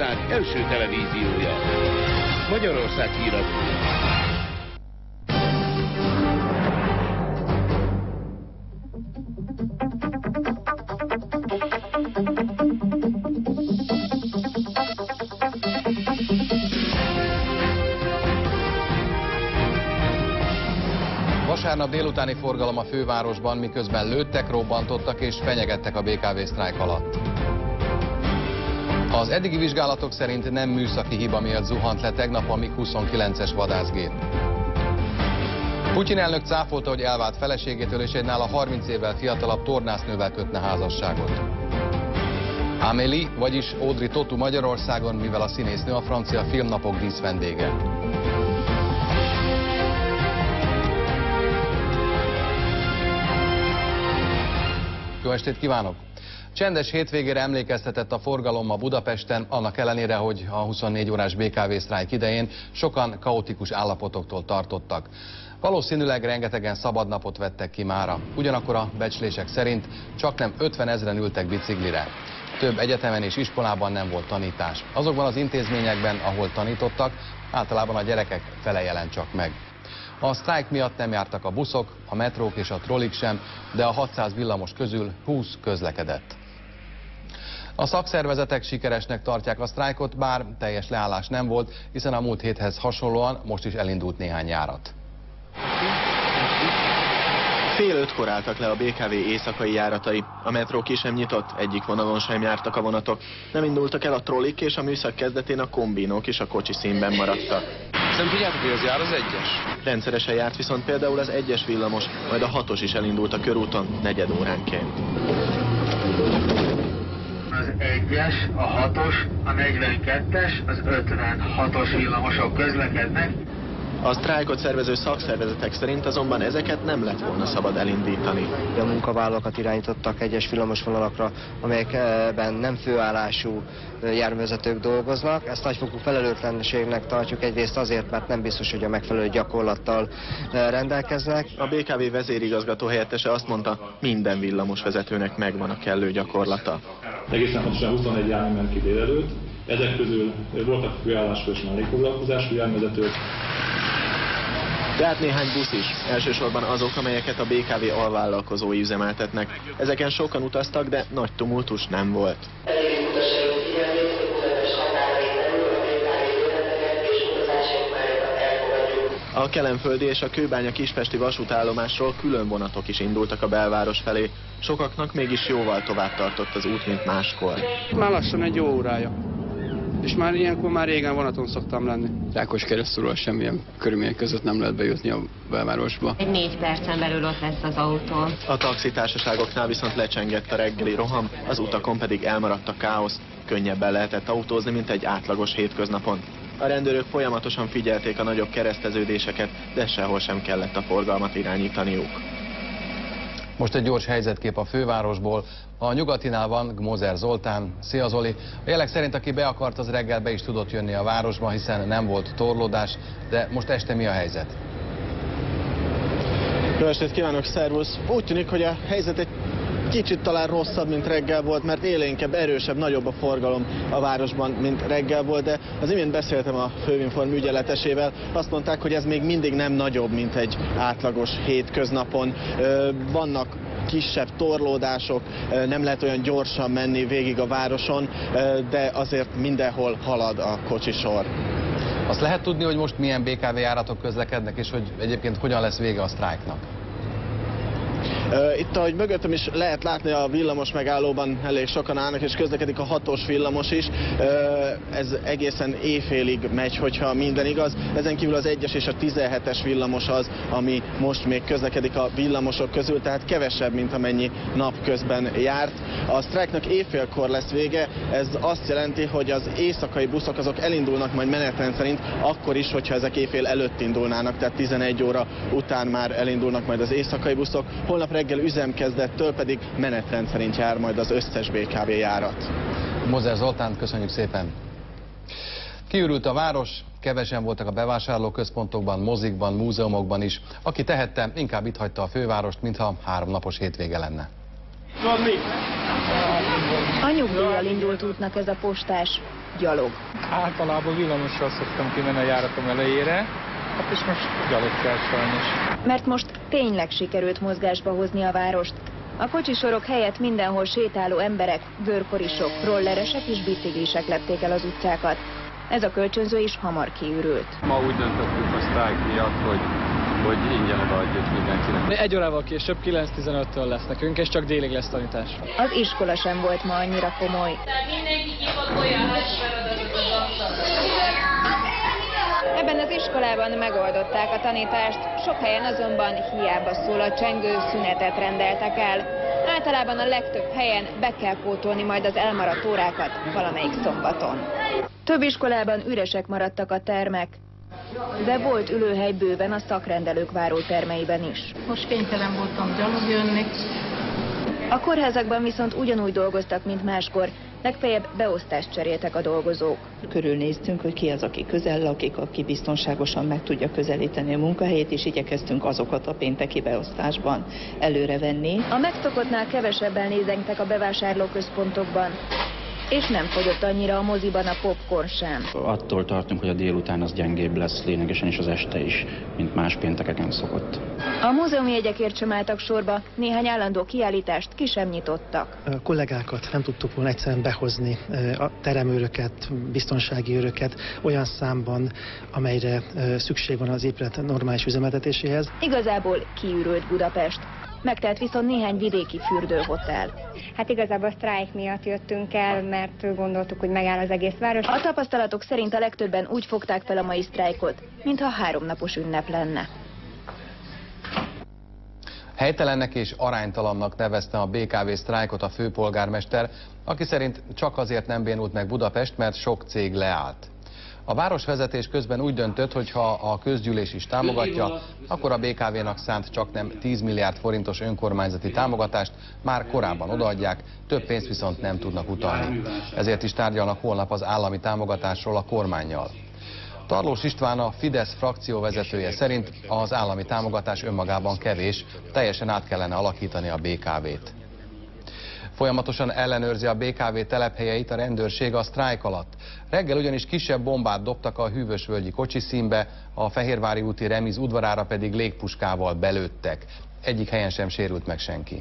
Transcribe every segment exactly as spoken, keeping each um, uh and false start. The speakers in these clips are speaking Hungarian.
ország első televíziója. Magyarország Híradó. Vasárnap délutáni forgalom a fővárosban, miközben lőttek, robbantottak és fenyegettek a bé ká vé sztrájk alatt. Az eddigi vizsgálatok szerint nem műszaki hiba miatt zuhant le tegnap a mig huszonkilences vadászgép. Putyin elnök cáfolta, hogy elvált feleségétől és egy nála harminc évvel fiatalabb tornásznővel kötne házasságot. Amélie, vagyis Audrey Tautou Magyarországon, mivel a színésznő a francia filmnapok díszvendége. Jó estét kívánok! Csendes hétvégére emlékeztetett a forgalom ma Budapesten, annak ellenére, hogy a huszonnégy órás bé ká vé sztrájk idején sokan kaotikus állapotoktól tartottak. Valószínűleg rengetegen szabadnapot vettek ki mára. Ugyanakkor a becslések szerint csaknem ötvenezren ültek biciklire. Több egyetemen és iskolában nem volt tanítás. Azokban az intézményekben, ahol tanítottak, általában a gyerekek fele jelent csak meg. A sztrájk miatt nem jártak a buszok, a metrók és a trollik sem, de a hatszáz villamos közül húsz közlekedett. A szakszervezetek sikeresnek tartják a sztrájkot, bár teljes leállás nem volt, hiszen a múlt héthez hasonlóan most is elindult néhány járat. Fél ötkor álltak le a bé ká vé éjszakai járatai. A metró ki sem nyitott, egyik vonalon sem jártak a vonatok. Nem indultak el a trollik, és a műszak kezdetén a kombinók is a kocsi színben maradtak. Nem tudjátok, hogy az jár az egyes? Rendszeresen járt viszont például az egyes villamos, majd a hatos is elindult a körúton negyed óránként. Az egyes, a hatos, a negyvenkettes, az ötvenhatos villamosok közlekednek. A sztrájkot szervező szakszervezetek szerint azonban ezeket nem lett volna szabad elindítani. A munkavállalókat irányítottak egyes villamosvonalakra, amelyekben nem főállású járművezetők dolgoznak. Ezt nagyfokú felelőtlenségnek tartjuk, egyrészt azért, mert nem biztos, hogy a megfelelő gyakorlattal rendelkeznek. A bé ká vé vezérigazgató helyettese azt mondta, minden villamosvezetőnek megvan a kellő gyakorlata. Egészen pontosan huszonegy jármű ment ki délelőtt. Ezek közül voltak főállású és mellékfoglalkozású járművezetők. Tehát néhány busz is, elsősorban azok, amelyeket a bé ká vé alvállalkozói üzemeltetnek. Ezeken sokan utaztak, de nagy tumultus nem volt. A kelenföldi és a kőbánya kispesti vasútállomásról külön vonatok is indultak a belváros felé. Sokaknak mégis jóval tovább tartott az út, mint máskor. Már lassan egy jó órája. És már ilyenkor már régen vonaton szoktam lenni. Rákos keresztúról semmilyen körülmények között nem lehet bejutni a belvárosba. Egy négy percen belül ott lesz az autó. A taxitársaságoknál viszont lecsengett a reggeli roham, az utakon pedig elmaradt a káosz. Könnyebben lehetett autózni, mint egy átlagos hétköznapon. A rendőrök folyamatosan figyelték a nagyobb kereszteződéseket, de sehol sem kellett a forgalmat irányítaniuk. Most egy gyors helyzetkép a fővárosból. A Nyugatinál van Gmózer Zoltán. Szia Zoli! A jelek szerint aki be akart, az reggel be is tudott jönni a városba, hiszen nem volt torlódás, de most este mi a helyzet? Jó estét kívánok, szervusz! Úgy tűnik, hogy a helyzet egy kicsit talán rosszabb, mint reggel volt, mert élénkebb, erősebb, nagyobb a forgalom a városban, mint reggel volt, de az imént beszéltem a Főinform ügyeletesével, azt mondták, hogy ez még mindig nem nagyobb, mint egy átlagos hétköznapon. Vannak kisebb torlódások, nem lehet olyan gyorsan menni végig a városon, de azért mindenhol halad a kocsisor. Azt lehet tudni, hogy most milyen bé ká vé járatok közlekednek, és hogy egyébként hogyan lesz vége a sztrájknak? Itt, ahogy mögöttem is lehet látni, a villamos megállóban elég sokan állnak, és közlekedik a hatos villamos is. Ez egészen éjfélig megy, hogyha minden igaz. Ezen kívül az egyes és a tizenhetes villamos az, ami most még közlekedik a villamosok közül, tehát kevesebb, mint amennyi napközben járt. A sztrájknak éjfélkor lesz vége, ez azt jelenti, hogy az éjszakai buszok azok elindulnak majd menetrend szerint, akkor is, hogyha ezek éjfél előtt indulnának, tehát tizenegy óra után már elindulnak majd az éjszakai buszok. Holnap reggel üzemkezdettől pedig menetrend szerint jár majd az összes bé ká vé járat. Gmózer Zoltán, köszönjük szépen! Kiürült a város, kevesen voltak a bevásárlóközpontokban, mozikban, múzeumokban is. Aki tehette, inkább itt hagyta a fővárost, mintha háromnapos hétvége lenne. van mi? A nyugdíjjal indult útnak ez a postás, gyalog. Általában villamossal szoktam kimenni a járatom elejére, hát és most gyalog kell sajnos. Mert most tényleg sikerült mozgásba hozni a várost. A kocsisorok helyett mindenhol sétáló emberek, bőrkorisok, rolleresek és biciklisek lepték el az utcákat. Ez a kölcsönző is hamar kiürült. Ma úgy döntöttük a sztrájk miatt, hogy, hogy ingyen odaadjuk mindenkinek. Egy órával később kilenc tizenöttől lesz nekünk, és csak délig lesz tanítás. Az iskola sem volt ma annyira komoly. Ebben az iskolában megoldották a tanítást, sok helyen azonban hiába szól a csengő, szünetet rendeltek el. Általában a legtöbb helyen be kell pótolni majd az elmaradt órákat valamelyik szombaton. Több iskolában üresek maradtak a termek, de volt ülőhely bőven a szakrendelők várótermeiben is. Most kénytelen voltam gyalog jönni. A kórházakban viszont ugyanúgy dolgoztak, mint máskor, legfeljebb beosztást cseréltek a dolgozók. Körülnéztünk, hogy ki az, aki közel lakik, aki biztonságosan meg tudja közelíteni a munkahelyét, és igyekeztünk azokat a pénteki beosztásban előrevenni. A megszokottnál kevesebben lézengtek a bevásárlóközpontokban, és nem fogyott annyira a moziban a popcorn sem. Attól tartunk, hogy a délután az gyengébb lesz lényegesen, és az este is, mint más péntekeken szokott. A múzeumi jegyekért sem álltak sorba, néhány állandó kiállítást ki sem nyitottak. A kollégákat nem tudtuk volna egyszerűen behozni, a teremőröket, biztonsági őröket olyan számban, amelyre szükség van az épület normális üzemeltetéséhez. Igazából kiürült Budapest. Megtelt viszont néhány vidéki fürdőhotel. Hát igazából a sztrájk miatt jöttünk el, mert gondoltuk, hogy megáll az egész város. A tapasztalatok szerint a legtöbben úgy fogták fel a mai sztrájkot, mintha háromnapos ünnep lenne. Helytelennek és aránytalannak nevezte a bé ká vé sztrájkot a főpolgármester, aki szerint csak azért nem bénult meg Budapest, mert sok cég leállt. A városvezetés közben úgy döntött, hogy ha a közgyűlés is támogatja, akkor a bé ká vénak szánt csaknem tíz milliárd forintos önkormányzati támogatást már korábban odaadják, több pénzt viszont nem tudnak utalni. Ezért is tárgyalnak holnap az állami támogatásról a kormánnyal. Tarlós István, a Fidesz frakció vezetője szerint az állami támogatás önmagában kevés, teljesen át kellene alakítani a bé ká vét. Folyamatosan ellenőrzi a bé ká vé telephelyeit a rendőrség a sztrájk alatt. Reggel ugyanis kisebb bombát dobtak a hűvösvölgyi kocsiszínbe, a Fehérvári úti Reméz udvarára pedig légpuskával belőttek. Egyik helyen sem sérült meg senki.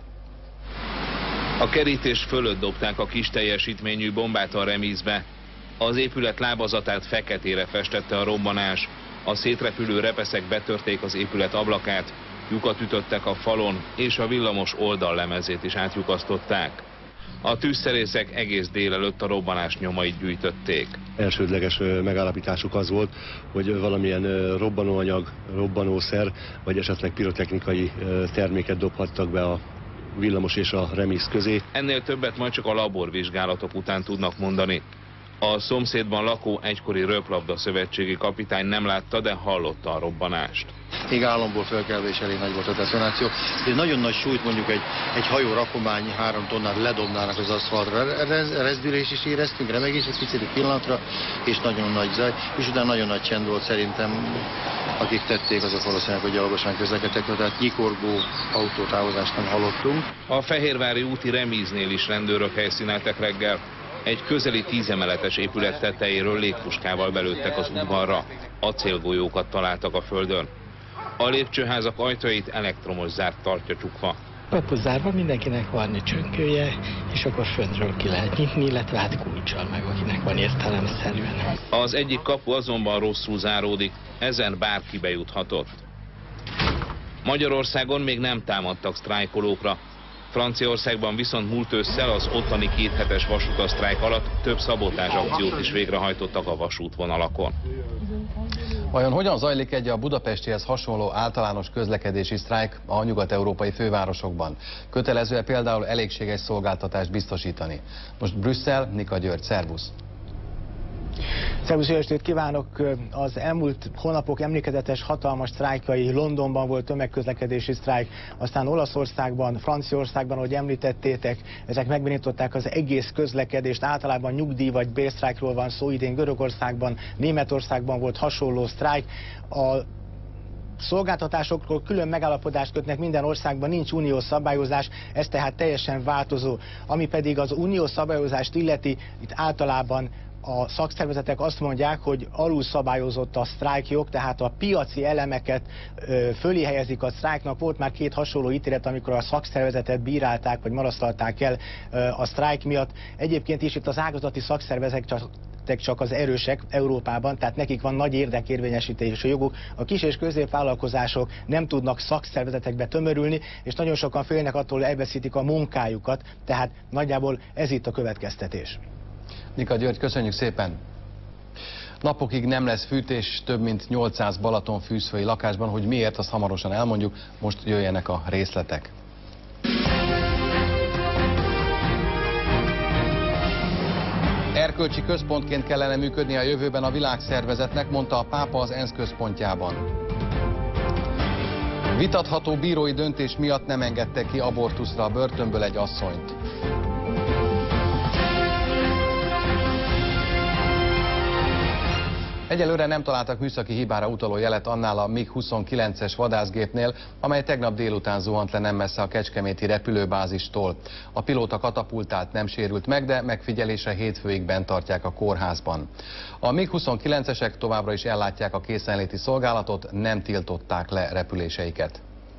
A kerítés fölött dobták a kis teljesítményű bombát a Remézbe. Az épület lábazatát feketére festette a robbanás. A szétrepülő repeszek betörték az épület ablakát, lyukat ütöttek a falon, és a villamos oldallemezét is átlyukasztották. A tűzszerészek egész délelőtt a robbanás nyomait gyűjtötték. Elsődleges megállapításuk az volt, hogy valamilyen robbanóanyag, robbanószer, vagy esetleg pirotechnikai terméket dobhattak be a villamos és a Reméz közé. Ennél többet majd csak a laborvizsgálatok után tudnak mondani. A szomszédban lakó egykori röplabda szövetségi kapitány nem látta, de hallotta a robbanást. Még álomból felkelve is elég nagy volt a detonáció. Ez nagyon nagy súlyt, mondjuk egy, egy hajó rakomány három tonnát ledobnának az aszfaltra. Rezdülés is éreztünk, remegés egy picit pillanatra, és nagyon nagy zaj. És utána nagyon nagy csend volt szerintem, akik tették, azok valószínűleg, hogy gyalogosan közlekedtek, tehát nyikorgó autótávozást nem hallottunk. A Fehérvári úti Reméznél is rendőrök helyszíneltek reggel. Egy közeli tízemeletes épület tetejéről légpuskával belőttek az udvarra. Acélgolyókat találtak a földön. A lépcsőházak ajtajait elektromos zárt tartja csukva. Kapu zárva, mindenkinek van egy csönkője, és akkor föntről ki lehet nyitni, illetve hát kulccsal meg, akinek van értelemszerűen. Az egyik kapu azonban rosszul záródik, ezen bárki bejuthatott. Magyarországon még nem támadtak sztrájkolókra. Franciaországban viszont múlt ősszel az ottani kéthetes vasútasztrájk alatt több szabotázs akciót is végrehajtottak a vasútvonalakon. Vajon hogyan zajlik egy a budapestihez hasonló általános közlekedési sztrájk a nyugat-európai fővárosokban? Kötelező-e például elégséges szolgáltatást biztosítani? Most Brüsszel, Nika György, szervusz! Szervusz, jó estét kívánok! Az elmúlt hónapok emlékezetes hatalmas sztrájkai, Londonban volt tömegközlekedési sztrájk, aztán Olaszországban, Franciaországban, ahogy említettétek, ezek megbénították az egész közlekedést, általában nyugdíj vagy bérsztrájkról van szó, idén Görögországban, Németországban volt hasonló sztrájk. A szolgáltatásokról külön megállapodást kötnek minden országban, nincs uniós szabályozás, ez tehát teljesen változó. Ami pedig az uniós szabályozást illeti, itt általában a szakszervezetek azt mondják, hogy alul szabályozott a sztrájkjog, tehát a piaci elemeket ö, fölé helyezik a sztrájknak. Volt már két hasonló ítélet, amikor a szakszervezetet bírálták, vagy marasztalták el ö, a sztrájk miatt. Egyébként is itt az ágazati szakszervezetek csak csak az erősek Európában, tehát nekik van nagy érdekérvényesítési joguk. A kis és középvállalkozások nem tudnak szakszervezetekbe tömörülni, és nagyon sokan félnek attól, hogy elveszítik a munkájukat, tehát nagyjából ez itt a következtetés. Nika György, köszönjük szépen! Napokig nem lesz fűtés több mint nyolcszáz Balaton fűzfői lakásban, hogy miért, azt hamarosan elmondjuk, most jöjjenek a részletek. Erkölcsi központként kellene működni a jövőben a világszervezetnek, mondta a pápa az ENSZ központjában. Vitatható bírói döntés miatt nem engedte ki abortuszra a börtönből egy asszonyt. Egyelőre nem találtak műszaki hibára utaló jelet annál a MiG huszonkilences vadászgépnél, amely tegnap délután zuhant le nem messze a kecskeméti repülőbázistól. A pilóta katapultált, nem sérült meg, de megfigyelésre hétfőig bent tartják a kórházban. A MiG huszonkilencesek továbbra is ellátják a készenléti szolgálatot, nem tiltották le repüléseiket.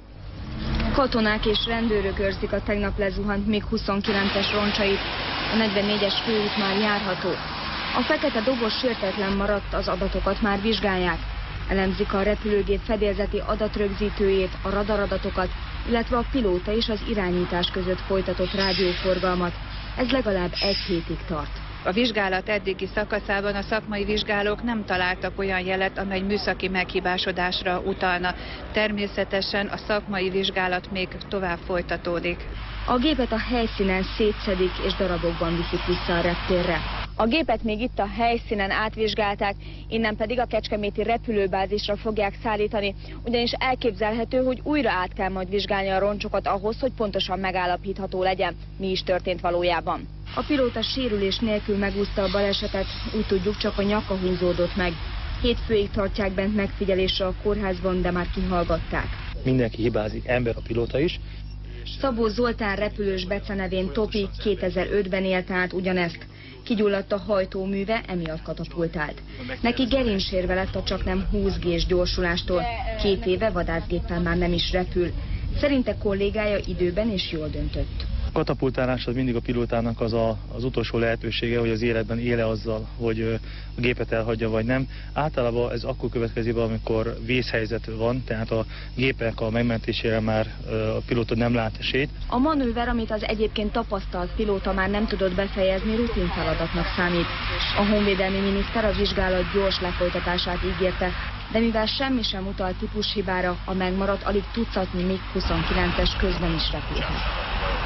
Katonák és rendőrök őrzik a tegnap lezuhant MiG huszonkilences roncsait. A negyvennégyes főút már járható. A fekete doboz sértetlen maradt, az adatokat már vizsgálják. Elemzik a repülőgép fedélzeti adatrögzítőjét, a radaradatokat, illetve a pilóta és az irányítás között folytatott rádióforgalmat. Ez legalább egy hétig tart. A vizsgálat eddigi szakaszában a szakmai vizsgálók nem találtak olyan jelet, amely műszaki meghibásodásra utalna. Természetesen a szakmai vizsgálat még tovább folytatódik. A gépet a helyszínen szétszedik és darabokban viszik vissza a reptérre. A gépet még itt a helyszínen átvizsgálták, innen pedig a kecskeméti repülőbázisra fogják szállítani, ugyanis elképzelhető, hogy újra át kell majd vizsgálni a roncsokat ahhoz, hogy pontosan megállapítható legyen, mi is történt valójában. A pilóta sérülés nélkül megúszta a balesetet, úgy tudjuk, csak a nyaka húzódott meg. Hétfőig tartják bent megfigyelésre a kórházban, de már kihallgatták. Mindenki hibázik, ember a pilóta is. Szabó Zoltán repülős becenevén Topi kétezer-ötben élt át ugyanezt. Kigyulladt a hajtóműve, emiatt katapultált. Neki gerincsérve lett a csaknem húsz gés gyorsulástól. Két éve vadászgéppel már nem is repül. Szerinte kollégája időben és jól döntött. A katapultálás az mindig a pilótának az a, az utolsó lehetősége, hogy az életben éle azzal, hogy a gépet elhagyja vagy nem. Általában ez akkor következik be, amikor vészhelyzet van, tehát a gépek a megmentésére már a pilóta nem lát esélyt. A manőver, amit az egyébként tapasztalt pilóta már nem tudott befejezni, rutin feladatnak számít. A honvédelmi miniszter a vizsgálat gyors lefolytatását ígérte, de mivel semmi sem utal típushibára, a megmaradt alig tucatnyi MiG huszonkilences közben is repülhet.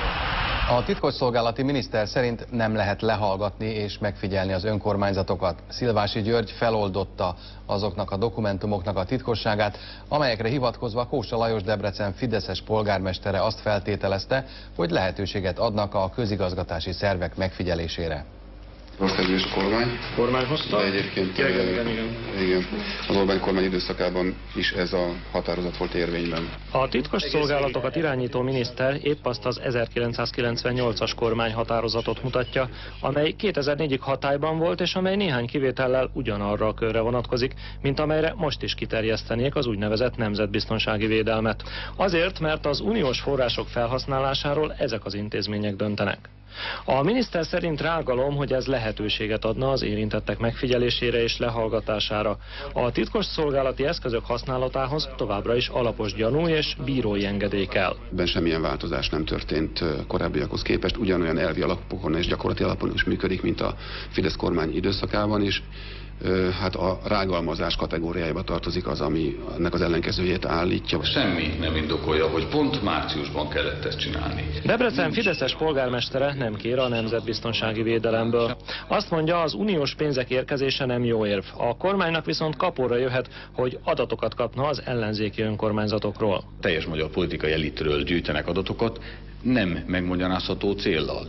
A titkosszolgálati miniszter szerint nem lehet lehallgatni és megfigyelni az önkormányzatokat. Szilvási György feloldotta azoknak a dokumentumoknak a titkosságát, amelyekre hivatkozva Kósa Lajos Debrecen fideszes polgármestere azt feltételezte, hogy lehetőséget adnak a közigazgatási szervek megfigyelésére. Országgyűlés a kormány. Kormány hozta? De egyébként igen, igen, igen. igen, az Orbán kormány időszakában is ez a határozat volt érvényben. A titkos szolgálatokat irányító miniszter épp azt az ezerkilencszázkilencvennyolcas kormány határozatot mutatja, amely kétezer-négyig hatályban volt, és amely néhány kivétellel ugyanarra a körre vonatkozik, mint amelyre most is kiterjesztenék az úgynevezett nemzetbiztonsági védelmet. Azért, mert az uniós források felhasználásáról ezek az intézmények döntenek. A miniszter szerint rágalom, hogy ez lehetőséget adna az érintettek megfigyelésére és lehallgatására. A titkosszolgálati eszközök használatához továbbra is alapos gyanú és bírói engedély kell. Ben semmilyen változás nem történt korábbiakhoz képest, ugyanolyan elvi alapokon és gyakorlati alapon is működik, mint a Fidesz kormány időszakában is. Hát a rágalmazás kategóriájába tartozik az, ami ennek az ellenkezőjét állítja. Semmi nem indokolja, hogy pont márciusban kellett ezt csinálni. Debrecen fideszes polgármestere nem kér a nemzetbiztonsági védelemből. Azt mondja, az uniós pénzek érkezése nem jó érv. A kormánynak viszont kapóra jöhet, hogy adatokat kapna az ellenzéki önkormányzatokról. Teljes magyar politikai elitről gyűjtenek adatokat, nem megmagyarázható céllal.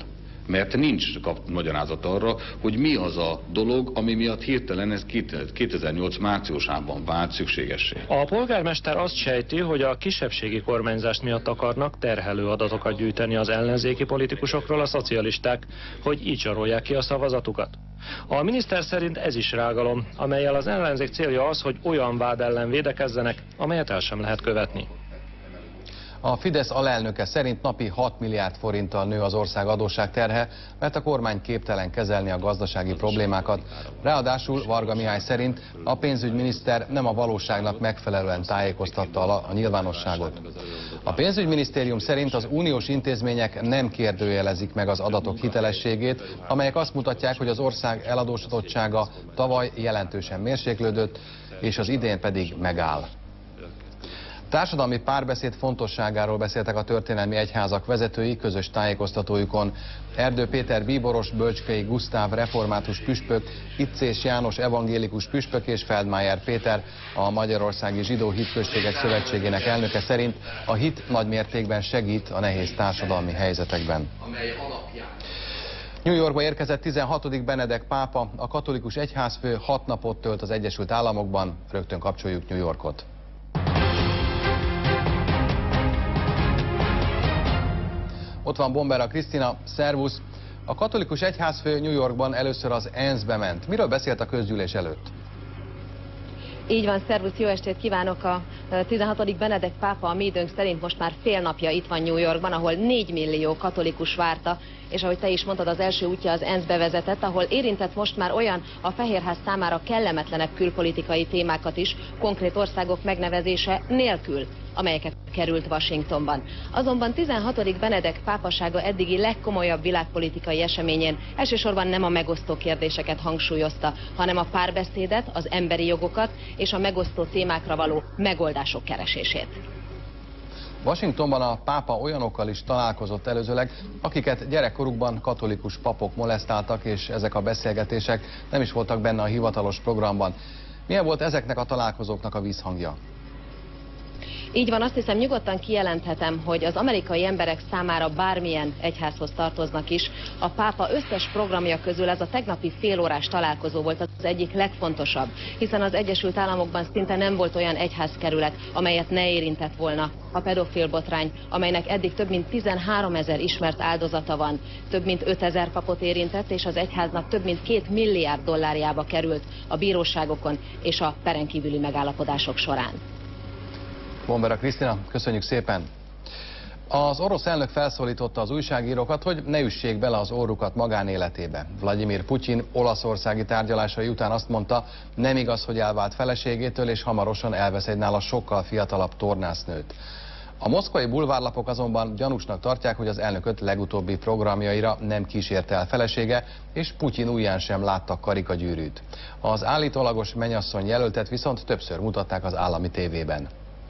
mert nincs kap magyarázat arra, hogy mi az a dolog, ami miatt hirtelen ez kétezer-nyolc márciusában vált szükségessé. A polgármester azt sejti, hogy a kisebbségi kormányzás miatt akarnak terhelő adatokat gyűjteni az ellenzéki politikusokról a szocialisták, hogy így zsarolják ki a szavazatukat. A miniszter szerint ez is rágalom, amellyel az ellenzék célja az, hogy olyan vád ellen védekezzenek, amelyet el sem lehet követni. A Fidesz alelnöke szerint napi hat milliárd forinttal nő az ország adósságterhe, mert a kormány képtelen kezelni a gazdasági problémákat. Ráadásul Varga Mihály szerint a pénzügyminiszter nem a valóságnak megfelelően tájékoztatta a nyilvánosságot. A pénzügyminisztérium szerint az uniós intézmények nem kérdőjelezik meg az adatok hitelességét, amelyek azt mutatják, hogy az ország eladósodottsága tavaly jelentősen mérséklődött, és az idén pedig megáll. Társadalmi párbeszéd fontosságáról beszéltek a történelmi egyházak vezetői közös tájékoztatójukon. Erdő Péter bíboros, Bölcskei Gusztáv református püspök, Iccés János evangélikus püspök és Feldmayer Péter, a Magyarországi Zsidó Hitközségek Szövetségének elnöke szerint a hit nagy mértékben segít a nehéz társadalmi helyzetekben. New Yorkba érkezett tizenhatodik Benedek pápa, a katolikus egyházfő hat napot tölt az Egyesült Államokban, rögtön kapcsoljuk New Yorkot. Ott van Bombera Krisztina, szervusz! A katolikus egyházfő New Yorkban először az é en es-be ment. Miről beszélt a közgyűlés előtt? Így van, szervusz, jó estét kívánok! A tizenhatodik Benedek pápa a mi időnk szerint most már fél napja itt van New Yorkban, ahol négy millió katolikus várta, és ahogy te is mondtad, az első útja az é en es-be vezetett, ahol érintett most már olyan a Fehérház számára kellemetlenebb külpolitikai témákat is, konkrét országok megnevezése nélkül, amelyeket került Washingtonban. Azonban tizenhatodik Benedek pápasága eddigi legkomolyabb világpolitikai eseményén elsősorban nem a megosztó kérdéseket hangsúlyozta, hanem a párbeszédet, az emberi jogokat és a megosztó témákra való megoldások keresését. Washingtonban a pápa olyanokkal is találkozott előzőleg, akiket gyerekkorukban katolikus papok molesztáltak, és ezek a beszélgetések nem is voltak benne a hivatalos programban. Milyen volt ezeknek a találkozóknak a vízhangja? Így van, azt hiszem nyugodtan kijelenthetem, hogy az amerikai emberek számára bármilyen egyházhoz tartoznak is, a pápa összes programja közül ez a tegnapi félórás találkozó volt az egyik legfontosabb, hiszen az Egyesült Államokban szinte nem volt olyan egyházkerület, amelyet ne érintett volna a pedofil botrány, amelynek eddig több mint tizenháromezer ismert áldozata van, több mint ötezer papot érintett, és az egyháznak több mint két milliárd dollárjába került a bíróságokon és a perenkívüli megállapodások során. Bombera Krisztina, köszönjük szépen! Az orosz elnök felszólította az újságírókat, hogy ne üssék bele az orrukat magánéletébe. Vladimir Putyin olaszországi tárgyalásai után azt mondta, nem igaz, hogy elvált feleségétől, és hamarosan elvesz egy nála sokkal fiatalabb tornásznőt. A moszkvai bulvárlapok azonban gyanúsnak tartják, hogy az elnököt legutóbbi programjaira nem kísérte el felesége, és Putyin ujján sem láttak karikagyűrűt. Az állítólagos mennyasszony jelöltet viszont többször mutatták az állami tévében.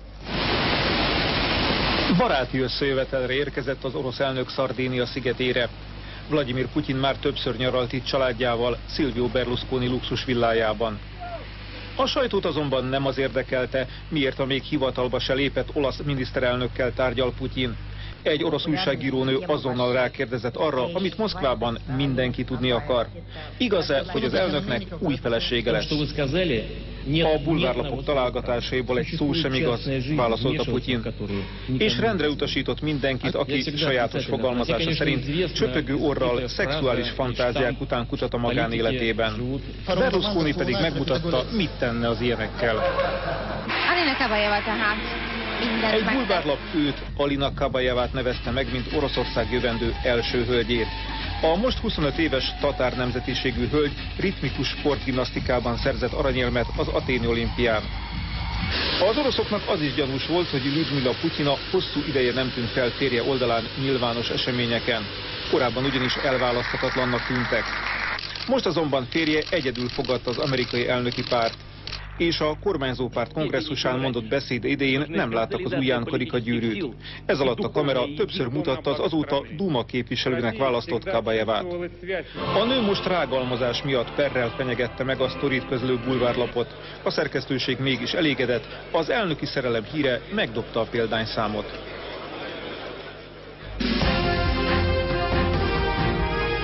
Baráti összejövetelre érkezett az orosz elnök Szardínia szigetére. Vladimir Putyin már többször nyaralt itt családjával, Silvio Berlusconi luxus villájában. A sajtót azonban nem az érdekelte, miért a még hivatalba se lépett olasz miniszterelnökkel tárgyal Putyin. Egy orosz újságírónő azonnal rákérdezett arra, amit Moszkvában mindenki tudni akar. Igaz-e, hogy az elnöknek új felesége lesz? A bulvárlapok találgatásaiból egy szó sem igaz, válaszolta Putyin. És rendre utasított mindenkit, aki sajátos fogalmazása szerint csöpögő orral szexuális fantáziák után kutat a magánéletében. Berlusconi pedig megmutatta, mit tenne az ilyenekkel. Alina Kabajeva tehát. Egy bulvárlap őt, Alina Kabajevát nevezte meg, mint Oroszország jövendő első hölgyét. A most huszonöt éves tatár nemzetiségű hölgy ritmikus sportgimnasztikában szerzett aranyérmet az athéni olimpián. Az oroszoknak az is gyanús volt, hogy Ljudmila Putyina hosszú ideje nem tűnt fel férje oldalán nyilvános eseményeken. Korábban ugyanis elválaszthatatlannak tűntek. Most azonban férje egyedül fogadta az amerikai elnöki párt, és a kormányzópárt kongresszusán mondott beszéd idején nem láttak az ujján karikagyűrűt. Ez alatt a kamera többször mutatta az azóta Duma képviselőnek választott Kabajevát. A nő most rágalmazás miatt perrel fenyegette meg a sztorit közlő bulvárlapot. A szerkesztőség mégis elégedett, az elnöki szerelem híre megdobta a példányszámot.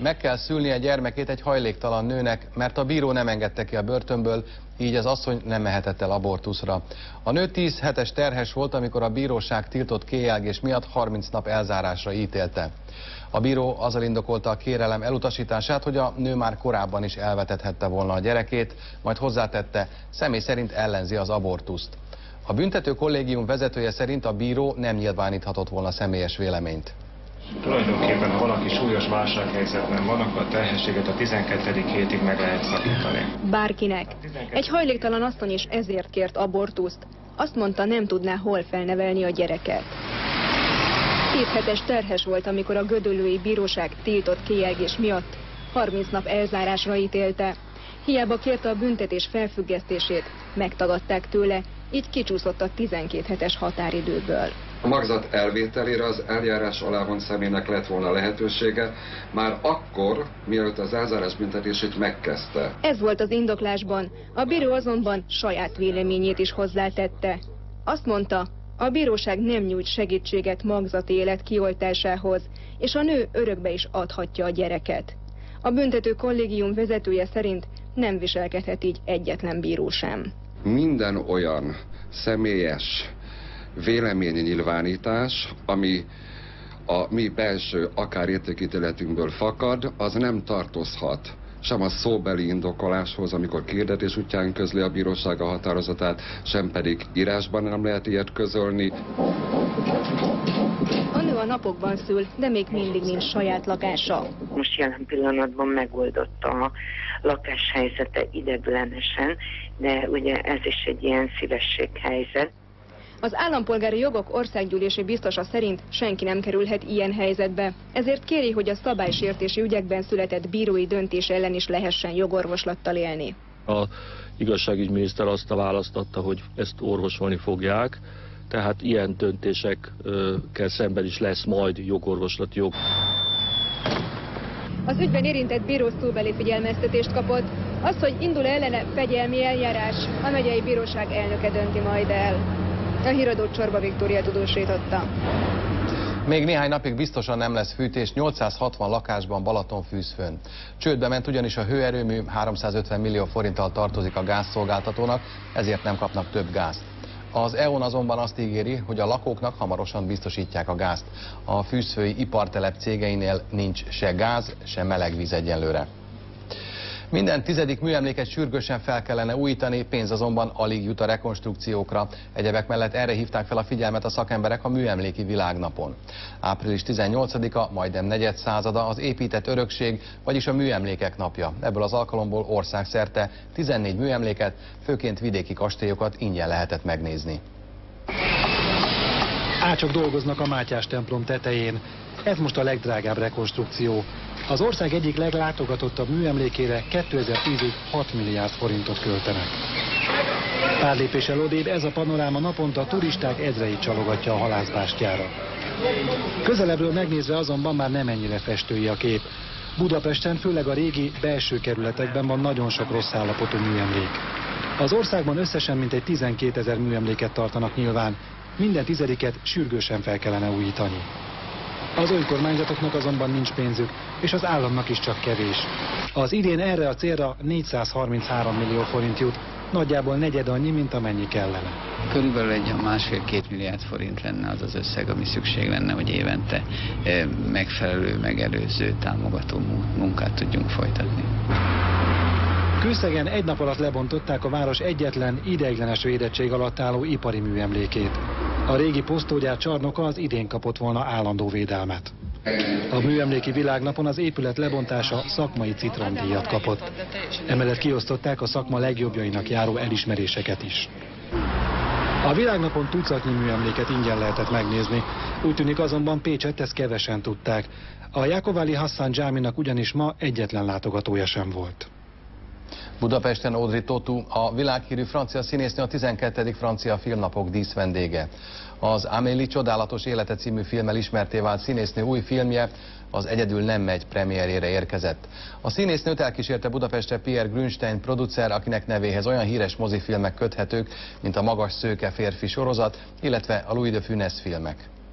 Meg kell szülnie gyermekét egy hajléktalan nőnek, mert a bíró nem engedte ki a börtönből, így az asszony nem mehetett el abortuszra. A nő tíz hetes terhes volt, amikor a bíróság tiltott kéjelgés miatt harminc nap elzárásra ítélte. A bíró azzal indokolta a kérelem elutasítását, hogy a nő már korábban is elvetethette volna a gyerekét, majd hozzátette, személy szerint ellenzi az abortuszt. A büntető kollégium vezetője szerint a bíró nem nyilváníthatott volna személyes véleményt. Tulajdonképpen, ha valaki súlyos válsághelyzetben van, akkor a terhességet a tizenkettedik hétig meg lehet szakítani. Bárkinek. Egy hajléktalan asszony is ezért kért abortuszt. Azt mondta, nem tudná hol felnevelni a gyereket. Tíz hetes terhes volt, amikor a gödöllői bíróság tiltott kéjelgés miatt harminc nap elzárásra ítélte. Hiába kérte a büntetés felfüggesztését, megtagadták tőle, így kicsúszott a tizenkét hetes határidőből. A magzat elvételére az eljárás alá vont személynek lett volna lehetősége, már akkor, mielőtt az elzárás büntetését megkezdte. Ez volt az indoklásban, a bíró azonban saját véleményét is hozzátette. Azt mondta, a bíróság nem nyújt segítséget magzati élet kioltásához, és a nő örökbe is adhatja a gyereket. A büntető kollégium vezetője szerint nem viselkedhet így egyetlen bíró sem. Minden olyan személyes véleménynyilvánítás, ami a mi belső akár értékítéletünkből fakad, az nem tartozhat sem a szóbeli indokoláshoz, amikor kérdetés útján közli a bíróság a határozatát, sem pedig írásban nem lehet ilyet közölni. A nő a napokban szül, de még mindig nincs saját lakása. Most jelen pillanatban megoldotta a lakáshelyzete ideiglenesen, de ugye ez is egy ilyen szívességhelyzet. Az állampolgári jogok országgyűlési biztosa szerint senki nem kerülhet ilyen helyzetbe. Ezért kéri, hogy a szabálysértési ügyekben született bírói döntés ellen is lehessen jogorvoslattal élni. A igazságügyminiszter azt a választ adta, hogy ezt orvosolni fogják, tehát ilyen döntésekkel szemben is lesz majd jogorvoslati jog. Az ügyben érintett bíró szóbeli figyelmeztetést kapott. Az, hogy indul ellene fegyelmi eljárás, a megyei bíróság elnöke dönti majd el. A híradót Csorba Viktória tudósította. Még néhány napig biztosan nem lesz fűtés nyolcszázhatvan lakásban Balatonfűzfőn. Csődbe ment ugyanis a hőerőmű, háromszázötven millió forinttal tartozik a gázszolgáltatónak, ezért nem kapnak több gázt. Az é o n azonban azt ígéri, hogy a lakóknak hamarosan biztosítják a gázt. A fűzfői ipartelep cégeinél nincs se gáz, se melegvíz egyenlőre. Minden tizedik műemléket sürgősen fel kellene újítani, pénz azonban alig jut a rekonstrukciókra. Egyebek mellett erre hívták fel a figyelmet a szakemberek a műemléki világnapon. április tizennyolcadika, majdnem negyedszázada az épített örökség, vagyis a műemlékek napja. Ebből az alkalomból országszerte tizennégy műemléket, főként vidéki kastélyokat ingyen lehetett megnézni. Ácsok dolgoznak a Mátyás templom tetején. Ez most a legdrágább rekonstrukció. Az ország egyik leglátogatottabb műemlékére kétezer-tízig hat milliárd forintot költenek. Pár lépéssel odébb ez a panoráma naponta a turisták ezreit csalogatja a halászbástyára. Közelebbről megnézve azonban már nem ennyire festői a kép. Budapesten, főleg a régi belső kerületekben van nagyon sok rossz állapotú műemlék. Az országban összesen mintegy tizenkétezer műemléket tartanak nyilván, minden tizediket sürgősen fel kellene újítani. Az önkormányzatoknak azonban nincs pénzük, és az államnak is csak kevés. Az idén erre a célra négyszázharminchárom millió forint jut, nagyjából negyed annyi, mint amennyi kellene. Körülbelül egy másfél-két milliárd forint lenne az az összeg, ami szükség lenne, hogy évente megfelelő, megelőző, támogató munkát tudjunk folytatni. Kőszegen egy nap alatt lebontották a város egyetlen ideiglenes védettség alatt álló ipari műemlékét. A régi posztógyár csarnoka az idén kapott volna állandó védelmet. A műemléki világnapon az épület lebontása szakmai citromdíjat kapott. Emellett kiosztották a szakma legjobbjainak járó elismeréseket is. A világnapon tucatnyi műemléket ingyen lehetett megnézni, úgy tűnik azonban Pécset ezt kevesen tudták. A Jákovali Hassan dzsáminak ugyanis ma egyetlen látogatója sem volt. Budapesten Audrey Tautou, a világhírű francia színésznő, a tizenkettedik francia filmnapok díszvendége. Az Amélie csodálatos élete című filmmel ismertté vált színésznő új filmje, az Egyedül nem megy premierjére érkezett. A színésznőt elkísérte Budapestre Pierre Grünstein producer, akinek nevéhez olyan híres mozifilmek köthetők, mint a Magas szőke férfi sorozat, illetve a Louis de Funès filmek.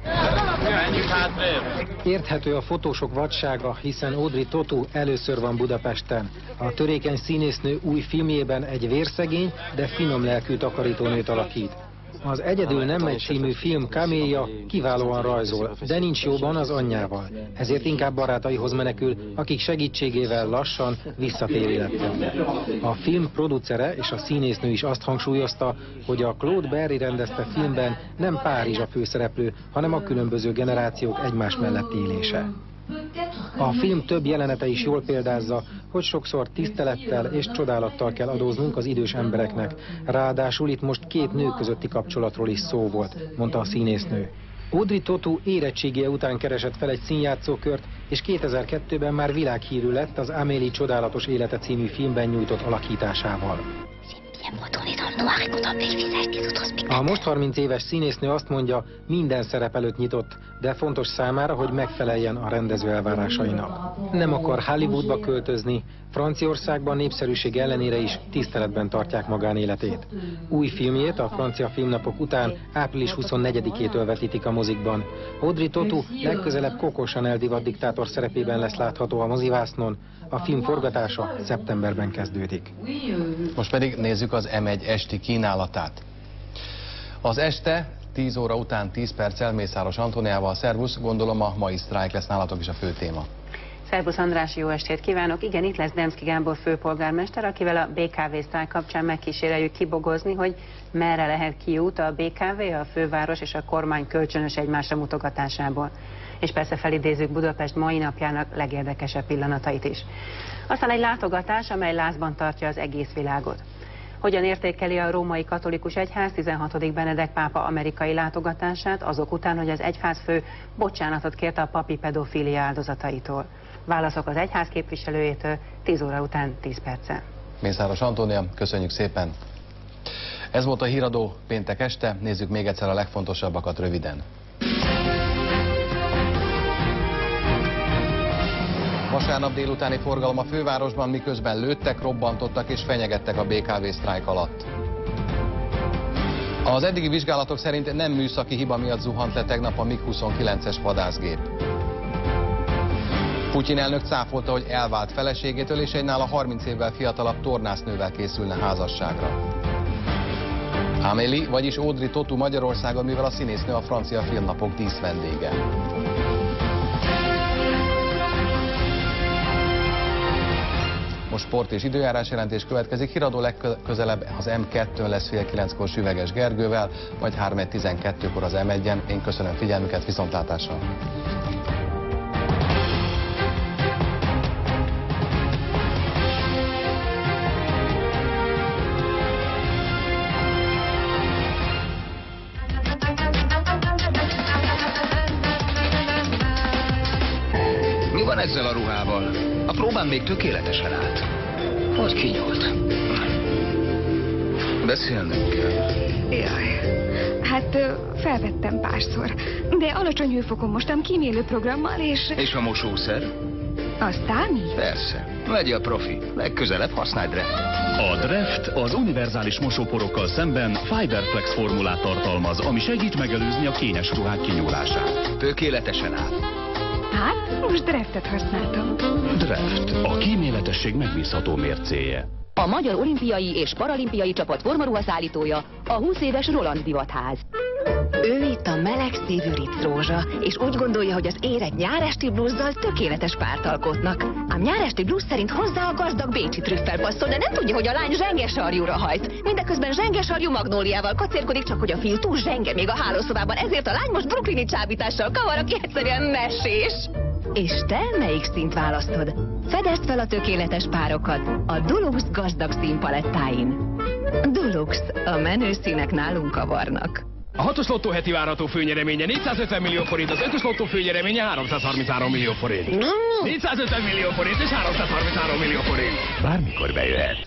Érthető a fotósok vadsága, hiszen Audrey Tautou először van Budapesten. A törékeny színésznő új filmjében egy vérszegény, de finom lelkű takarítónőt alakít. Az Egyedül nem megy című film kaméja kiválóan rajzol, de nincs jóban az anyjával. Ezért inkább barátaihoz menekül, akik segítségével lassan visszatér életbe. A film producere és a színésznő is azt hangsúlyozta, hogy a Claude Berry rendezte filmben nem Párizs a főszereplő, hanem a különböző generációk egymás mellett élése. A film több jelenete is jól példázza, hogy sokszor tisztelettel és csodálattal kell adóznunk az idős embereknek. Ráadásul itt most két nő közötti kapcsolatról is szó volt, mondta a színésznő. Audrey Tautou érettségie után keresett fel egy színjátszókört, és kétezer-kettőben már világhírű lett az Amélie csodálatos élete című filmben nyújtott alakításával. A most harminc éves színésznő azt mondja, minden szerep előtt nyitott, de fontos számára, hogy megfeleljen a rendező elvárásainak. Nem akar Hollywoodba költözni, Franciaországban népszerűség ellenére is tiszteletben tartják magánéletét. Új filmjét a francia filmnapok után április huszonnegyedikétől vetítik a mozikban. Audrey Tautou legközelebb Coco Chanel divatdiktátor szerepében lesz látható a mozivásznon. A film forgatása szeptemberben kezdődik. Most pedig nézzük az M egy esti kínálatát. Az este tíz óra után tíz perccel Mészáros Antóniával. Szervusz, gondolom a mai sztrájk lesz nálatok is a fő téma. Szervusz András, jó estét kívánok! Igen, itt lesz Demszky Gábor főpolgármester, akivel a bé ká vé sztrájk kapcsán megkíséreljük kibogozni, hogy merre lehet kiút a bé ká vé, a főváros és a kormány kölcsönös egymásra mutogatásából. És persze felidézzük Budapest mai napjának legérdekesebb pillanatait is. Aztán egy látogatás, amely lázban tartja az egész világot. Hogyan értékeli a római katolikus egyház tizenhatodik Benedek pápa amerikai látogatását, azok után, hogy az egyházfő bocsánatot kérte a papi pedofília áldozataitól. Válaszok az egyház képviselőjétől tíz óra után tíz perccel. Mészáros Antónia, köszönjük szépen! Ez volt a Híradó péntek este, nézzük még egyszer a legfontosabbakat röviden. Vasárnap délutáni forgalom a fővárosban, miközben lőttek, robbantottak és fenyegettek a bé ká vé sztrájk alatt. Az eddigi vizsgálatok szerint nem műszaki hiba miatt zuhant le tegnap a mig huszonkilences vadászgép. Putyin elnök cáfolta, hogy elvált feleségétől és egy nála harminc évvel fiatalabb tornásznővel készülne házasságra. Amélie, vagyis Audrey Tautou Magyarországon, mivel a színésznő a francia filmnapok díszvendége. Most sport és időjárás jelentés következik. Híradó legközelebb az M kettőn lesz fél kilenckor Süveges Gergővel, majd három tizenkettőkor az M egyen. Én köszönöm figyelmüket, viszontlátásra! Mi van ezzel a ruhával? A próbán még tökéletesen állt. Hogy kinyúlt? Beszélnünk kell. Jaj, hát felvettem párszor, de alacsony hőfokon mostam kímélő programmal, és... És a mosószer? Aztán mi? Persze. Vegye a profi. Legközelebb használd Dreft. A Dreft az univerzális mosóporokkal szemben Fiberflex formulát tartalmaz, ami segít megelőzni a kényes ruhák kinyúlását. Tökéletesen áll. Hát, most Dreftet használtam. Dreft, a kíméletesség megbízható mércéje. A Magyar Olimpiai és Paralimpiai Csapat formaruha szállítója a húsz éves Roland Divatház. Ő itt a meleg szívű Ritz Rózsa, és úgy gondolja, hogy az érett nyáresti blúzzal tökéletes párt alkotnak. Ám nyáresti blúz szerint hozzá a gazdag bécsi trüffel passzol, de nem tudja, hogy a lány zsengesarjúra hajt. Mindeközben zsengesarjú magnóliával kacérkodik, csak hogy a fiú túl zsenge még a hálószobában, ezért a lány most brooklyni csábítással kavar, aki egyszerűen mesés. És te melyik színt választod? Fedezd fel a tökéletes párokat a Dulux gazdag színpalettáin. Dulux, a menő színek nálunk kavarnak. A hatos lottó heti várható főnyereménye négyszázötven millió forint, az ötös lottó főnyereménye háromszázharminchárom millió forint. négyszázötven millió forint és háromszázharminchárom millió forint. Bármikor bejöhet.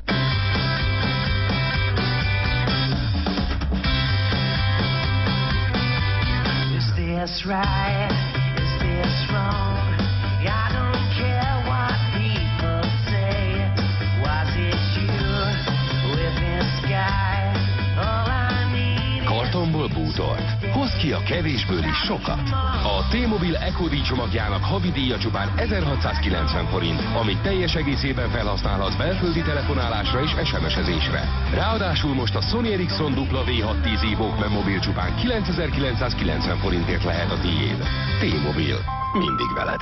Is this right? Is this wrong? I don't care what people say. Was it you with this guy? All I need. Kartonból bútort. Hozd ki a kevésből is sokat. A T-Mobile Eco-díj csomagjának havi díja csupán ezerhatszázkilencven forint, amit teljes egészében felhasználhatsz belföldi telefonálásra és es em es-ezésre. Ráadásul most a Sony Ericsson dupla vé hatszáztíz e-Walkman mobil csupán kilencezer-kilencszázkilencven forintért lehet a tiéd. T-Mobile. Mindig veled.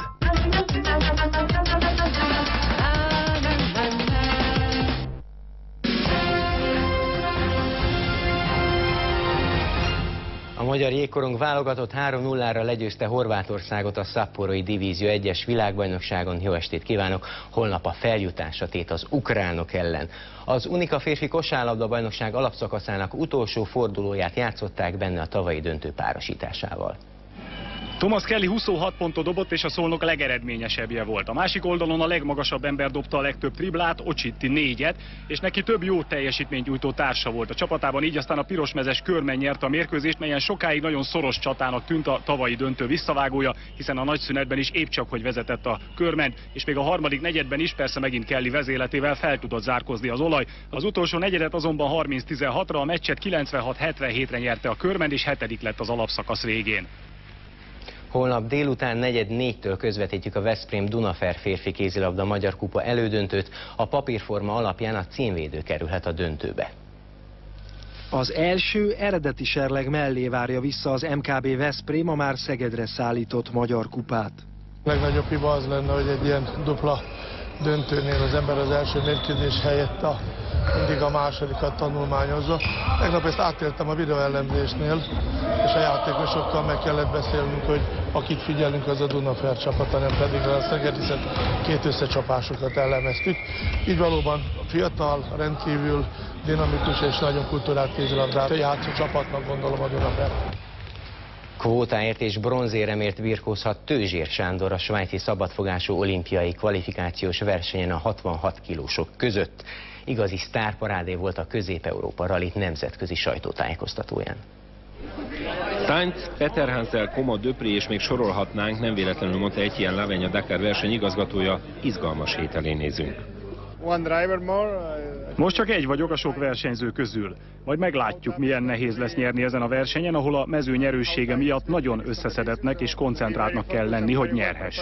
A magyar jégkorong válogatott három nullára legyőzte Horvátországot a Szapporói Divízió egyes világbajnokságon. Jó estét kívánok! Holnap a feljutásra tét az ukránok ellen. Az Unika férfi kosárlabda bajnokság alapszakaszának utolsó fordulóját játszották benne a tavalyi döntő párosításával. Thomas Kelly huszonhat pontot dobott, és a Szolnok legeredményesebbje volt. A másik oldalon a legmagasabb ember dobta a legtöbb triplát, Ocsitti négyet, és neki több jó teljesítményt nyújtó társa volt a csapatában, így aztán a pirosmezes Körmen nyerte a mérkőzést, melyen sokáig nagyon szoros csatának tűnt a tavalyi döntő visszavágója, hiszen a nagyszünetben is épp csak hogy vezetett a Körmen, és még a harmadik negyedben is persze megint Kelly vezérletével fel tudott zárkozni az olaj. Az utolsó negyedet azonban harminc tizenhatra, a meccset kilencvenhat hetvenhétre nyerte a Körmen, és hetedik lett az alapszakasz végén. Holnap délután negyed négytől közvetítjük a Veszprém Dunafer férfi kézilabda Magyar Kupa elődöntőt. A papírforma alapján a címvédő kerülhet a döntőbe. Az első eredeti serleg mellé várja vissza az em ká bé Veszprém a már Szegedre szállított Magyar Kupát. A legnagyobb hiba az lenne, hogy egy ilyen dupla döntőnél az ember az első mérkőzés helyett a, mindig a másodikat tanulmányozza. Tegnap ezt átéltem a videóellenzésnél, és a játékosokkal meg kellett beszélnünk, hogy akit figyelünk, az a Dunafer csapata, nem pedig a Szeged, hiszen két összecsapásokat elemeztük. Így valóban fiatal, rendkívül dinamikus és nagyon kulturált kézilabdát játszó csapatnak gondolom a Dunafer. Kvótáért és bronzéremért birkózhat Tőzsér Sándor a svájci szabadfogású olimpiai kvalifikációs versenyen a hatvanhat kilósok között. Igazi sztárparádé volt a Közép-Európa Rally nemzetközi sajtótájékoztatóján. Sainz, Peter Hansel, Koma, Döpré és még sorolhatnánk, nem véletlenül mondta Etienne Laveny, a Dakar verseny igazgatója, izgalmas hét elé nézünk. Most csak egy vagyok a sok versenyző közül. Majd meglátjuk, milyen nehéz lesz nyerni ezen a versenyen, ahol a mező nyerőssége miatt nagyon összeszedetnek és koncentráltnak kell lenni, hogy nyerhess.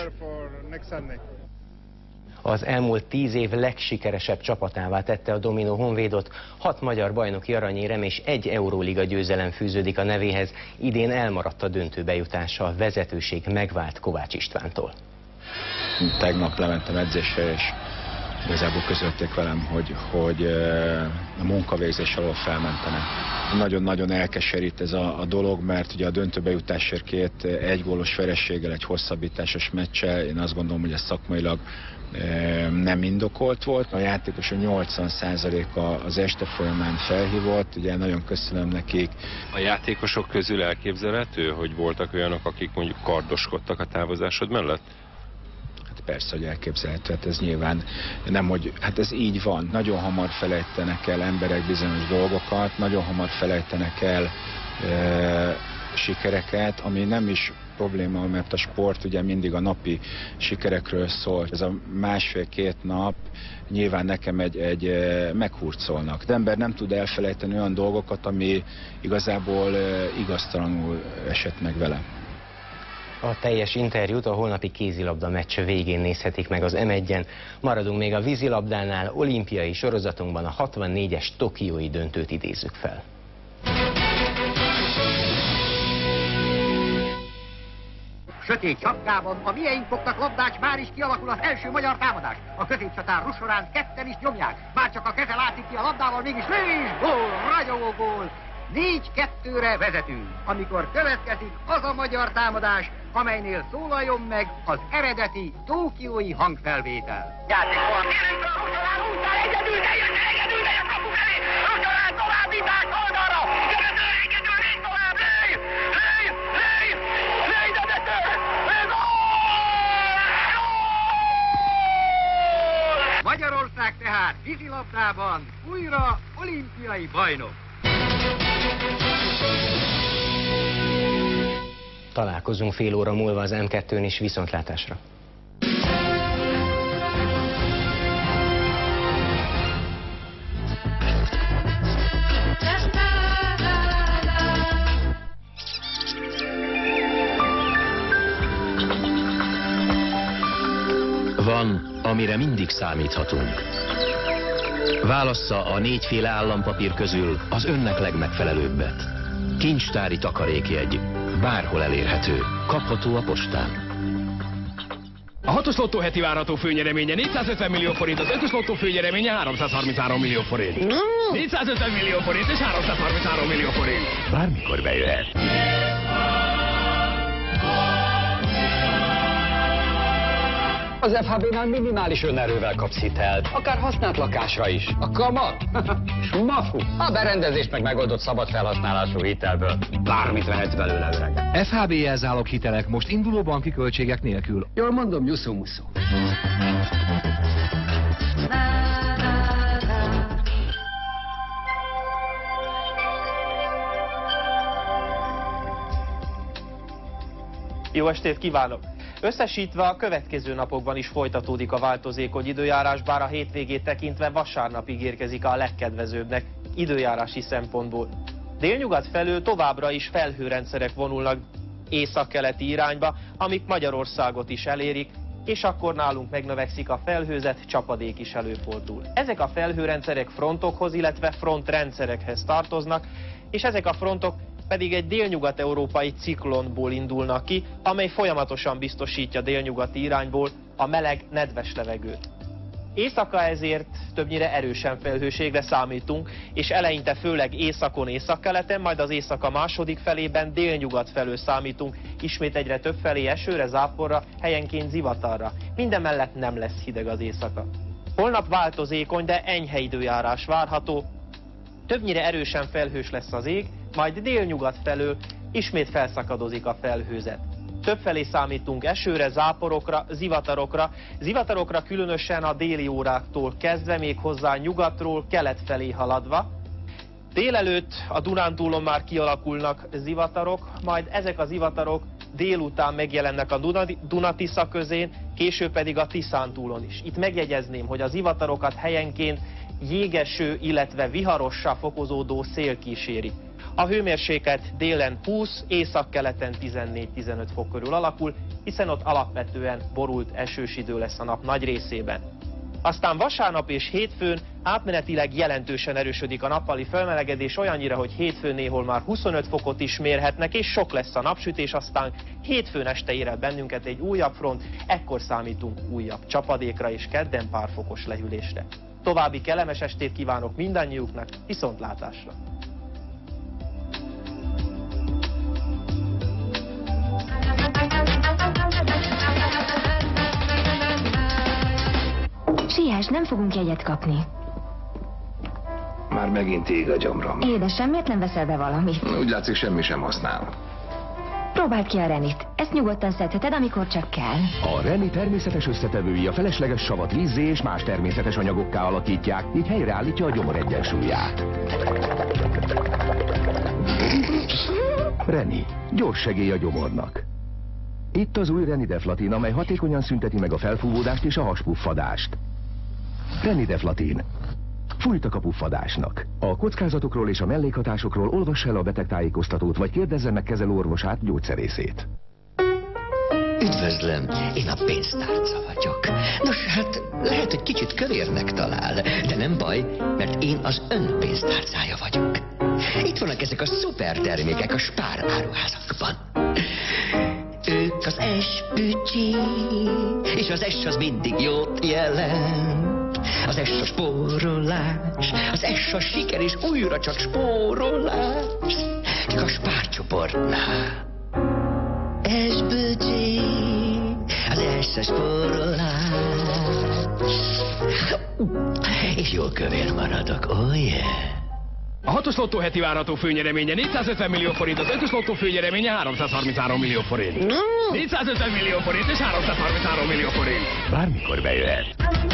Az elmúlt tíz év legsikeresebb csapatává tette a Domino Honvédot, hat magyar bajnoki aranyérem és egy Euróliga győzelem fűződik a nevéhez. Idén elmaradt a döntőbe jutása, a vezetőség megvált Kovács Istvántól. Tegnap lementem edzésre, és igazából közölték velem, hogy, hogy a munkavégzés alól felmentenek. Nagyon-nagyon elkeserít ez a, a dolog, mert ugye a döntőbe jutásért két egygólos vereséggel, egy hosszabbításos meccsel, én azt gondolom, hogy ez szakmailag nem indokolt volt. A játékosok nyolcvan százaléka az este folyamán felhívott, ugye nagyon köszönöm nekik. A játékosok közül elképzelhető, hogy voltak olyanok, akik mondjuk kardoskodtak a távozásod mellett? Hát persze, hogy elképzelhető, hát ez nyilván nem, hogy hát ez így van. Nagyon hamar felejtenek el emberek bizonyos dolgokat, nagyon hamar felejtenek el e, sikereket, ami nem is probléma, mert a sport ugye mindig a napi sikerekről szól. Ez a másfél-két nap nyilván nekem egy, egy meghurcolnak. Az ember nem tud elfelejteni olyan dolgokat, ami igazából igaztalanul esett meg vele. A teljes interjút a holnapi kézilabda meccs végén nézhetik meg az em egyen. Maradunk még a vízilabdánál, olimpiai sorozatunkban a hatvannégyes tokiói döntőt idézzük fel. Sötét csapkában a mieink fogtak labdát, már is kialakul az első magyar támadás. A középcsatár Russorán ketten is nyomják. Már csak a keze látszik ki a labdával, mégis lövés, gól, ragyogó gól. négy kettőre vezetünk, amikor következik az a magyar támadás, amelynél szólaljon meg az eredeti tokiói hangfelvétel. Játékban térünk a Russorán úttal, egyedül, de jön, egyedül, de jön kapu felé. Russorán továbbítás oldalra. Kerető, egyedül, négy tovább, lőj, lőj, lőj, lőj, de bető, lőj, gól! Magyarország tehát vízilabdában újra olimpiai bajnok. Találkozunk fél óra múlva az em kettőn is, viszontlátásra. Van, amire mindig számíthatunk. Válassza a négyféle állampapír közül az önnek legmegfelelőbbet. Kincstári takarékjegy. Bárhol elérhető. Kapható a postán. A hatos lottó heti várható főnyereménye négyszázötven millió forint, az ötös lottó főnyereménye háromszázharminchárom millió forint. négyszázötven millió forint és háromszázharminchárom millió forint. Bármikor bejöhet. Az ef há bé-nál minimális önerővel kapsz hitelt, akár használt lakásra is. A kamat? Smafu! A berendezést meg megoldott szabad felhasználású hitelből. Bármit vehetsz belőle, öreg. ef há bé jelzálog hitelek most induló banki költségek nélkül. Jól mondom, nyuszó-muszó. Jó estét kívánok! Összesítve a következő napokban is folytatódik a változékony időjárás, bár a hétvégét tekintve vasárnapig érkezik a legkedvezőbbnek időjárási szempontból. Délnyugat felől továbbra is felhőrendszerek vonulnak északkeleti irányba, amik Magyarországot is elérik, és akkor nálunk megnövekszik a felhőzet, csapadék is előfordul. Ezek a felhőrendszerek frontokhoz, illetve frontrendszerekhez tartoznak, és ezek a frontok pedig egy délnyugat-európai ciklonból indulnak ki, amely folyamatosan biztosítja délnyugati irányból a meleg, nedves levegőt. Éjszaka ezért többnyire erősen felhőségre számítunk, és eleinte főleg északon, északkeleten, majd az éjszaka második felében délnyugat felől számítunk, ismét egyre több felé esőre, záporra, helyenként zivatarra. Mindemellett nem lesz hideg az éjszaka. Holnap változékony, de enyhe időjárás várható. Többnyire erősen felhős lesz az ég, majd délnyugat felől ismét felszakadozik a felhőzet. Többfelé számítunk esőre, záporokra, zivatarokra, zivatarokra különösen a déli óráktól kezdve, még hozzá nyugatról, kelet felé haladva. Délelőtt a Dunántúlon már kialakulnak zivatarok, majd ezek a zivatarok délután megjelennek a Duna-Tisza közén, később pedig a Tiszántúlon is. Itt megjegyezném, hogy a zivatarokat helyenként jégeső, illetve viharossá fokozódó szél kíséri. A hőmérséklet délen húsz, északkeleten tizennégy-tizenöt fok körül alakul, hiszen ott alapvetően borult, esős idő lesz a nap nagy részében. Aztán vasárnap és hétfőn átmenetileg jelentősen erősödik a nappali felmelegedés, olyannyira, hogy hétfőn néhol már huszonöt fokot is mérhetnek, és sok lesz a napsütés, aztán hétfőn este ér el bennünket egy újabb front, ekkor számítunk újabb csapadékra és kedden pár fokos lehűlésre. További kellemes estét kívánok mindannyiuknak, viszontlátásra! Siess, nem fogunk jegyet kapni. Már megint ég a gyomrom. Édesem, miért nem veszel be valamit? Úgy látszik, semmi sem használ. Próbáld ki a Renit. Ezt nyugodtan szedheted, amikor csak kell. A Reni természetes összetevői a felesleges savat vízzé és más természetes anyagokká alakítják, így helyreállítja a gyomor egyensúlyát. Reni, gyors segély a gyomornak. Itt az új Renideflatin, amely hatékonyan szünteti meg a felfúvódást és a haspuffadást. Renideflatin. Fújtak a puffadásnak. A kockázatokról és a mellékhatásokról olvass el a betegtájékoztatót, vagy kérdezze meg kezelőorvosát, gyógyszerészét. Üdvözlöm, én a pénztárca vagyok. Nos, hát lehet, hogy kicsit kövérnek talál, de nem baj, mert én az ön pénztárcája vagyok. Itt vannak ezek a szuper termékek a Spár áruházakban. Ők az S-bücsi, és az S az mindig jót jelent. Az S a spórolás, az S a siker, és újra csak spórolás. Csak a Spárcsoportnál. S-bücsi, az S a spórolás. És jól kövér maradok, oh yeah. A hatos lottó heti várható főnyereménye négyszázötven millió forint, az ötös lottó főnyereménye háromszázharminchárom millió forint. négyszázötven millió forint és háromszázharminchárom millió forint. Bármikor bejöhet.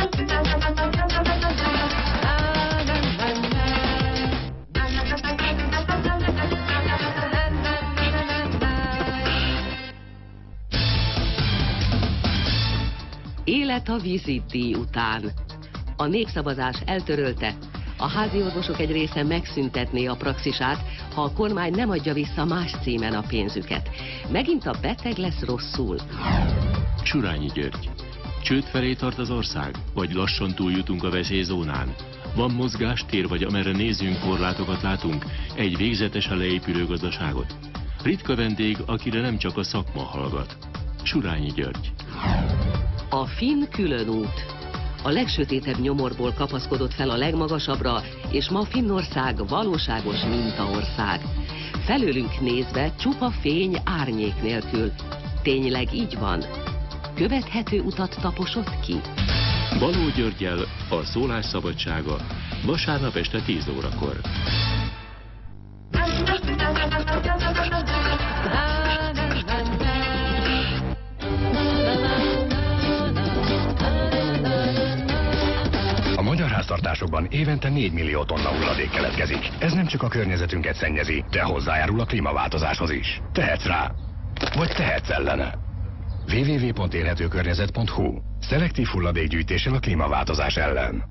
Élet a vízidíj után. A népszavazás eltörölte. A házi orvosok egy része megszüntetné a praxisát, ha a kormány nem adja vissza más címen a pénzüket. Megint a beteg lesz rosszul. Surányi György. Csőd felé tart az ország, vagy lassan túljutunk a veszélyzónán? Van mozgástér, vagy amerre nézünk, korlátokat látunk? Egy végzetesen leépülő gazdaságot? Ritka vendég, akire nem csak a szakma hallgat. Surányi György. A finn különút. A legsötétebb nyomorból kapaszkodott fel a legmagasabbra, és ma Finnország valóságos mintaország. Felőlünk nézve csupa fény árnyék nélkül. Tényleg így van? Követhető utat taposott ki? Baló Györggyel a szólás szabadsága, vasárnap este tíz órakor. A magyar háztartásokban évente négy millió tonna hulladék keletkezik. Ez nem csak a környezetünket szennyezi, de hozzájárul a klímaváltozáshoz is. Tehetsz rá, vagy tehetsz ellene. double-u double-u double-u pont élhetőkörnyezet pont hu. Szelektív hulladékgyűjtéssel a klímaváltozás ellen.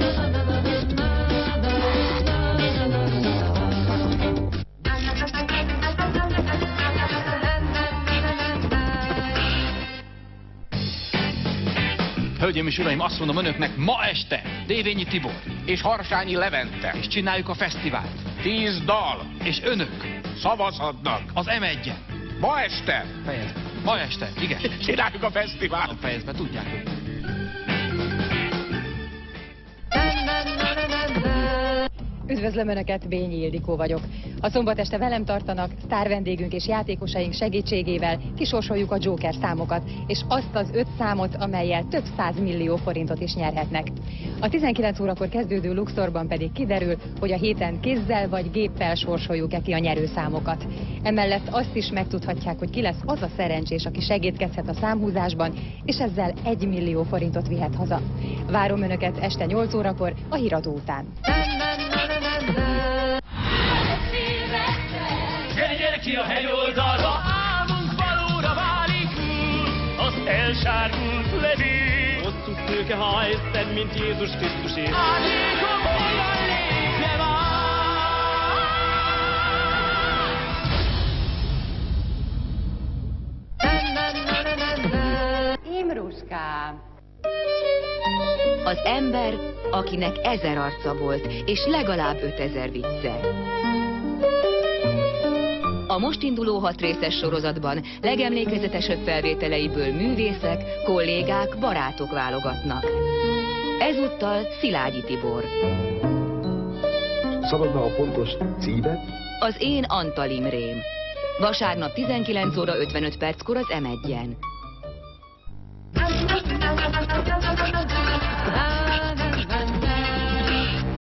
Hölgyeim és uraim, azt mondom önöknek, ma este Dévényi Tibor és Harsányi Levente, és csináljuk a fesztivált. Tíz dal, és önök szavazhatnak az em egyen. Ma este. Fejezd. Ma este, igen. Csináljuk a fesztivált. Fejezd be, tudják. Üdvözlöm Önöket, Bényi Ildikó vagyok. A szombat este velem tartanak, sztár vendégünk és játékosaink segítségével kisorsoljuk a Joker számokat, és azt az öt számot, amellyel több száz millió forintot is nyerhetnek. A tizenkilenc órakor kezdődő Luxorban pedig kiderül, hogy a héten kézzel vagy géppel sorsoljuk-e ki a nyerőszámokat. Emellett azt is megtudhatják, hogy ki lesz az a szerencsés, aki segítkezhet a számhúzásban, és ezzel egy millió forintot vihet haza. Várom Önöket este nyolc órakor a híradó után. Gyere, gyere ki a hegyoldalra, álmunk valóra válik, az elsárgult levél. Hosszú szőke hajszed, mint Jézus Krisztusé. Árnyékom olyan lépje vár. Imruskám. Az ember, akinek ezer arca volt, és legalább ötezer vicce. A most induló hat részes sorozatban legemlékezetesebb felvételeiből művészek, kollégák, barátok válogatnak. Ezúttal Szilágyi Tibor. Szabadna a pontos címet? Az én Antal Imrém. Vasárnap tizenkilenc óra ötvenöt perckor az em egyen.